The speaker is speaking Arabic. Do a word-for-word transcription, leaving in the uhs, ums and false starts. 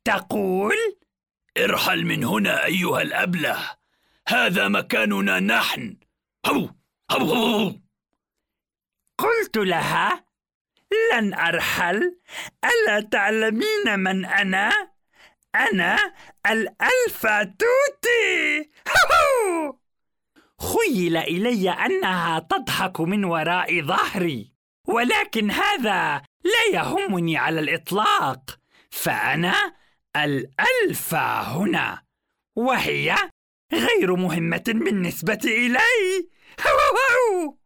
تقول؟ ارحل من هنا أيها الأبله، هذا مكاننا نحن. هو هو هو. قلت لها: لن أرحل، ألا تعلمين من أنا؟ أنا الألفا توتي. خيل إلي أنها تضحك من وراء ظهري، ولكن هذا لا يهمني على الإطلاق، فأنا الألفا هنا، وهي غير مهمة بالنسبة إلي.